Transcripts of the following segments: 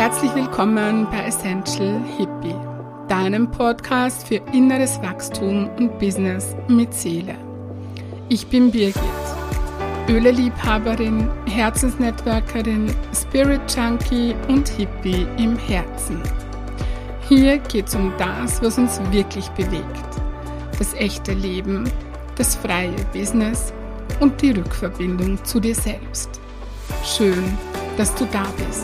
Herzlich willkommen bei Essential Hippie, deinem Podcast für inneres Wachstum und Business mit Seele. Ich bin Birgit, Öleliebhaberin, Herzensnetworkerin, Spirit Junkie und Hippie im Herzen. Hier geht es um das, was uns wirklich bewegt, das echte Leben, das freie Business und die Rückverbindung zu dir selbst. Schön, dass du da bist.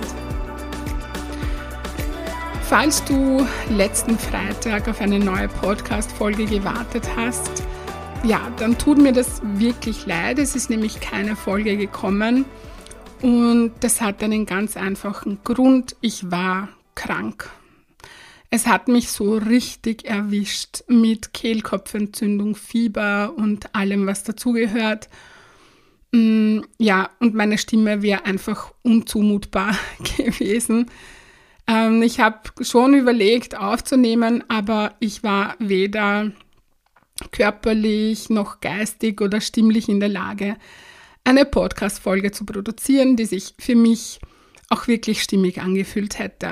Falls du letzten Freitag auf eine neue Podcast-Folge gewartet hast, ja, dann tut mir das wirklich leid. Es ist nämlich keine Folge gekommen und das hat einen ganz einfachen Grund. Ich war krank. Es hat mich so richtig erwischt mit Kehlkopfentzündung, Fieber und allem, was dazugehört. Ja, und meine Stimme wäre einfach unzumutbar gewesen. Ich habe schon überlegt aufzunehmen, aber ich war weder körperlich noch geistig oder stimmlich in der Lage, eine Podcast-Folge zu produzieren, die sich für mich auch wirklich stimmig angefühlt hätte.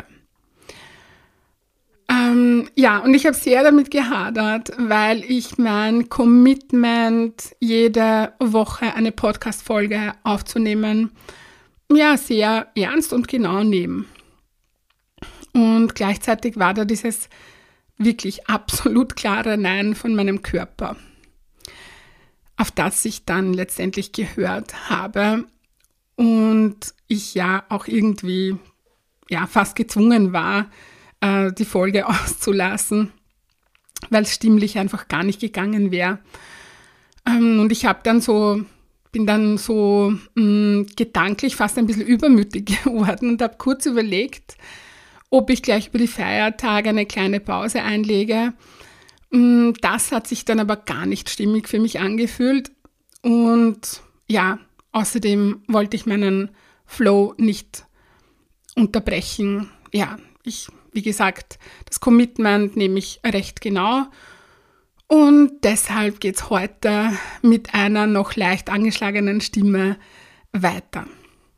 Ja, und ich habe sehr damit gehadert, weil ich mein Commitment, jede Woche eine Podcast-Folge aufzunehmen, ja, sehr ernst und genau nehme. Und gleichzeitig war da dieses wirklich absolut klare Nein von meinem Körper, auf das ich dann letztendlich gehört habe und ich ja auch irgendwie fast gezwungen war, die Folge auszulassen, weil es stimmlich einfach gar nicht gegangen wäre. Und ich bin dann so gedanklich fast ein bisschen übermütig geworden und habe kurz überlegt, ob ich gleich über die Feiertage eine kleine Pause einlege. Das hat sich dann aber gar nicht stimmig für mich angefühlt. Und ja, außerdem wollte ich meinen Flow nicht unterbrechen. Ja, wie gesagt, das Commitment nehme ich recht genau. Und deshalb geht es heute mit einer noch leicht angeschlagenen Stimme weiter.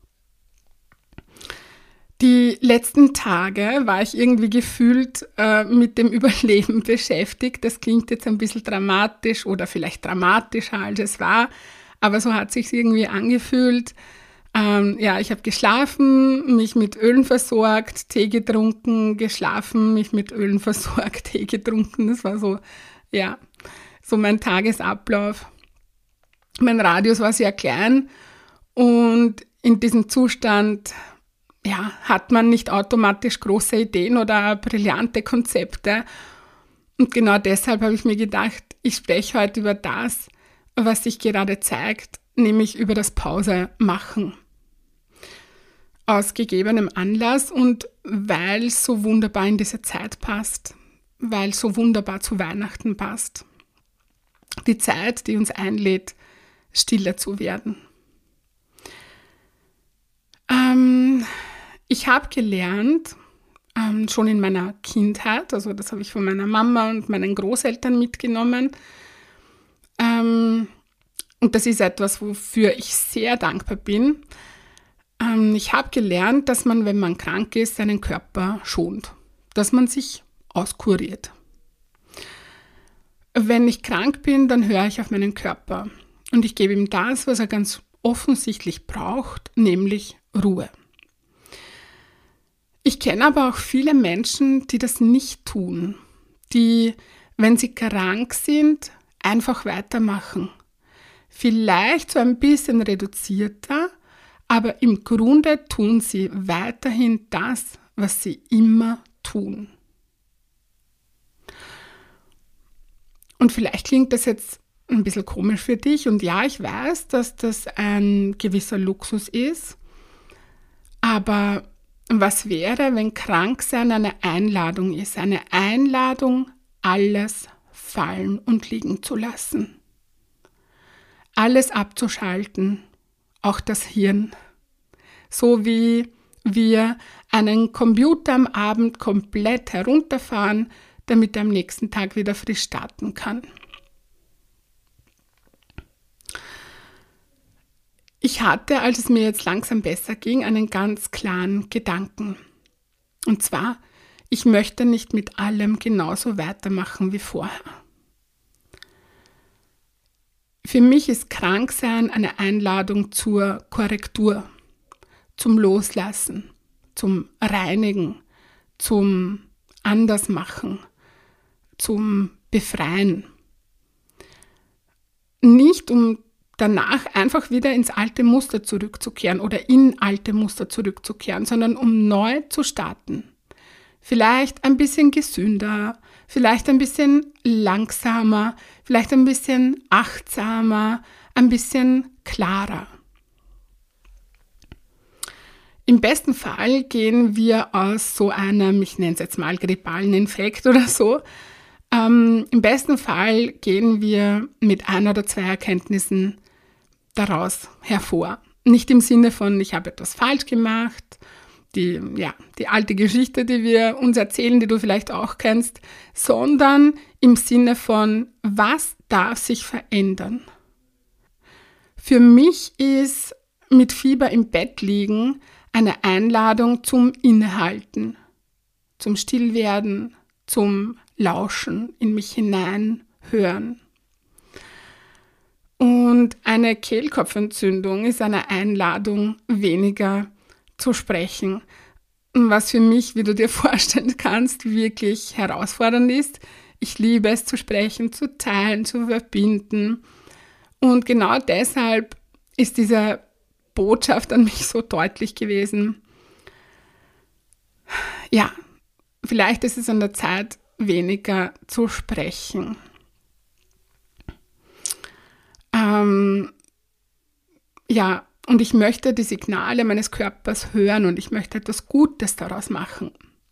Die letzten Tage war ich irgendwie gefühlt mit dem Überleben beschäftigt. Das klingt jetzt ein bisschen dramatisch oder vielleicht dramatischer, als es war, aber so hat es sich irgendwie angefühlt. Ich habe geschlafen, mich mit Ölen versorgt, Tee getrunken, geschlafen, mich mit Ölen versorgt, Tee getrunken. Das war so mein Tagesablauf. Mein Radius war sehr klein und in diesem Zustand hat man nicht automatisch große Ideen oder brillante Konzepte. Und genau deshalb habe ich mir gedacht, ich spreche heute über das, was sich gerade zeigt, nämlich über das Pause machen. Aus gegebenem Anlass und weil es so wunderbar in diese Zeit passt, weil es so wunderbar zu Weihnachten passt. Die Zeit, die uns einlädt, stiller zu werden. Ich habe gelernt, schon in meiner Kindheit, also das habe ich von meiner Mama und meinen Großeltern mitgenommen, und das ist etwas, wofür ich sehr dankbar bin. Ich habe gelernt, dass man, wenn man krank ist, seinen Körper schont, dass man sich auskuriert. Wenn ich krank bin, dann höre ich auf meinen Körper und ich gebe ihm das, was er ganz offensichtlich braucht, nämlich Ruhe. Ich kenne aber auch viele Menschen, die das nicht tun, die, wenn sie krank sind, einfach weitermachen. Vielleicht so ein bisschen reduzierter, aber im Grunde tun sie weiterhin das, was sie immer tun. Und vielleicht klingt das jetzt ein bisschen komisch für dich und ja, ich weiß, dass das ein gewisser Luxus ist, aber was wäre, wenn Kranksein eine Einladung ist? Eine Einladung, alles fallen und liegen zu lassen. Alles abzuschalten, auch das Hirn. So wie wir einen Computer am Abend komplett herunterfahren, damit er am nächsten Tag wieder frisch starten kann. Ich hatte, als es mir jetzt langsam besser ging, einen ganz klaren Gedanken. Und zwar, ich möchte nicht mit allem genauso weitermachen wie vorher. Für mich ist Kranksein eine Einladung zur Korrektur, zum Loslassen, zum Reinigen, zum Andersmachen, zum Befreien. Nicht um danach einfach wieder ins alte Muster zurückzukehren oder in alte Muster zurückzukehren, sondern um neu zu starten. Vielleicht ein bisschen gesünder, vielleicht ein bisschen langsamer, vielleicht ein bisschen achtsamer, ein bisschen klarer. Im besten Fall gehen wir aus so einem, ich nenne es jetzt mal grippalen Infekt oder so, im besten Fall gehen wir mit 1 oder 2 Erkenntnissen daraus hervor. Nicht im Sinne von, ich habe etwas falsch gemacht, die alte Geschichte, die wir uns erzählen, die du vielleicht auch kennst, sondern im Sinne von, was darf sich verändern? Für mich ist mit Fieber im Bett liegen eine Einladung zum Innehalten, zum Stillwerden, zum Lauschen, in mich hineinhören. Und eine Kehlkopfentzündung ist eine Einladung, weniger zu sprechen, was für mich, wie du dir vorstellen kannst, wirklich herausfordernd ist. Ich liebe es zu sprechen, zu teilen, zu verbinden. Und genau deshalb ist diese Botschaft an mich so deutlich gewesen. Ja, vielleicht ist es an der Zeit, weniger zu sprechen. Und ich möchte die Signale meines Körpers hören und ich möchte etwas Gutes daraus machen.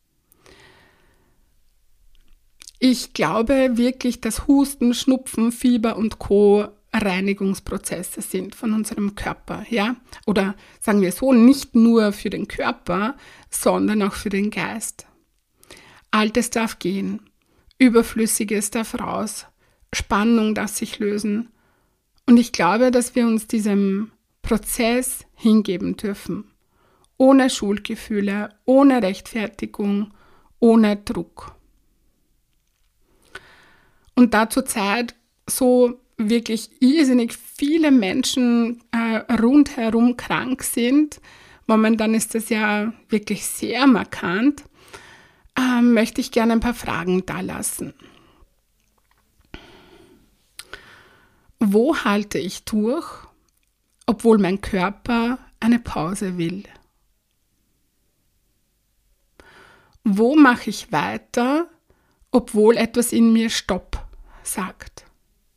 Ich glaube wirklich, dass Husten, Schnupfen, Fieber und Co. Reinigungsprozesse sind von unserem Körper, ja? Oder sagen wir so, nicht nur für den Körper, sondern auch für den Geist. Altes darf gehen, Überflüssiges darf raus, Spannung darf sich lösen. Und ich glaube, dass wir uns diesem Prozess hingeben dürfen. Ohne Schuldgefühle, ohne Rechtfertigung, ohne Druck. Und da zur Zeit so wirklich irrsinnig viele Menschen rundherum krank sind, momentan ist das ja wirklich sehr markant, möchte ich gerne ein paar Fragen da lassen. Wo halte ich durch, obwohl mein Körper eine Pause will? Wo mache ich weiter, obwohl etwas in mir Stopp sagt?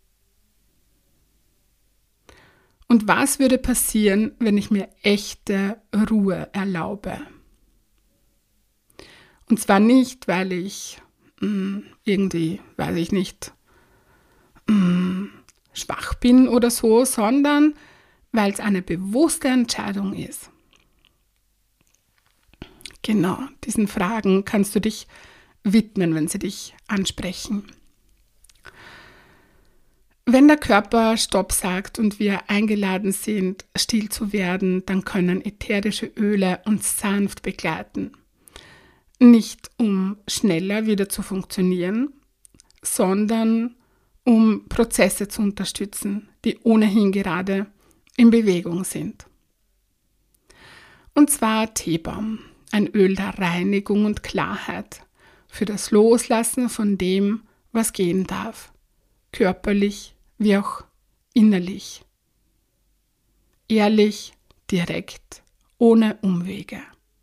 Und was würde passieren, wenn ich mir echte Ruhe erlaube? Und zwar nicht, weil ich irgendwie, weiß ich nicht, schwach bin oder so, sondern weil es eine bewusste Entscheidung ist. Genau, diesen Fragen kannst du dich widmen, wenn sie dich ansprechen. Wenn der Körper Stopp sagt und wir eingeladen sind, still zu werden, dann können ätherische Öle uns sanft begleiten. Nicht um schneller wieder zu funktionieren, sondern um Prozesse zu unterstützen, die ohnehin gerade in Bewegung sind. Und zwar Teebaum, ein Öl der Reinigung und Klarheit, für das Loslassen von dem, was gehen darf, körperlich wie auch innerlich. Ehrlich, direkt, ohne Umwege.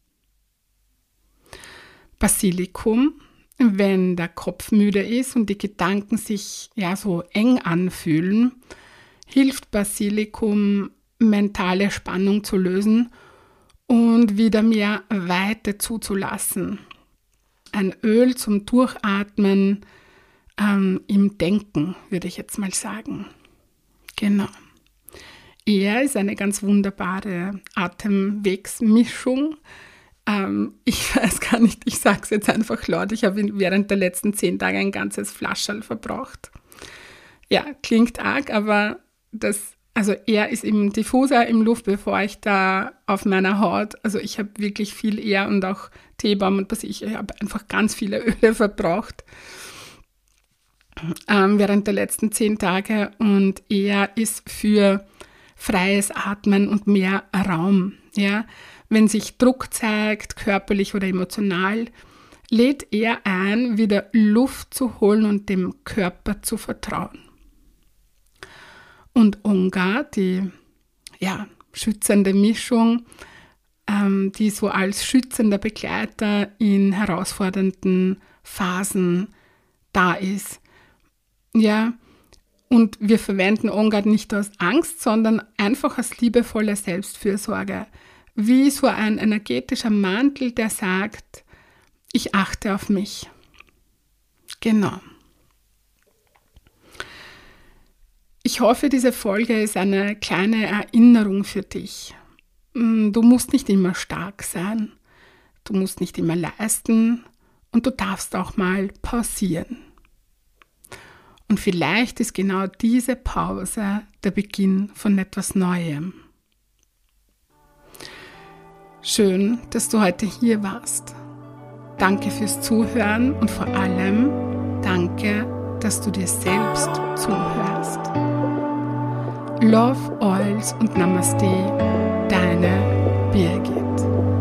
Basilikum, wenn der Kopf müde ist und die Gedanken sich so eng anfühlen, hilft Basilikum, mentale Spannung zu lösen und wieder mehr Weite zuzulassen. Ein Öl zum Durchatmen im Denken, würde ich jetzt mal sagen. Genau. Er ist eine ganz wunderbare Atemwegsmischung. Ich weiß gar nicht, ich sage es jetzt einfach laut, ich habe während der letzten 10 Tage ein ganzes Flascherl verbraucht. Ja, klingt arg, aber das Also er ist im Diffuser im Luftbefeuchter auf meiner Haut. Also ich habe wirklich viel eher und auch Teebaum und was ich habe einfach ganz viele Öle verbraucht während der letzten 10 Tage. Und er ist für freies Atmen und mehr Raum. Ja? Wenn sich Druck zeigt, körperlich oder emotional, lädt er ein, wieder Luft zu holen und dem Körper zu vertrauen. Und Ongar, die schützende Mischung, die so als schützender Begleiter in herausfordernden Phasen da ist. Ja, und wir verwenden Ongar nicht aus Angst, sondern einfach als liebevolle Selbstfürsorge. Wie so ein energetischer Mantel, der sagt, ich achte auf mich. Genau. Ich hoffe, diese Folge ist eine kleine Erinnerung für dich. Du musst nicht immer stark sein, du musst nicht immer leisten und du darfst auch mal pausieren. Und vielleicht ist genau diese Pause der Beginn von etwas Neuem. Schön, dass du heute hier warst. Danke fürs Zuhören und vor allem danke, dass du dir selbst zuhörst. Love, Oils und Namaste, deine Birgit.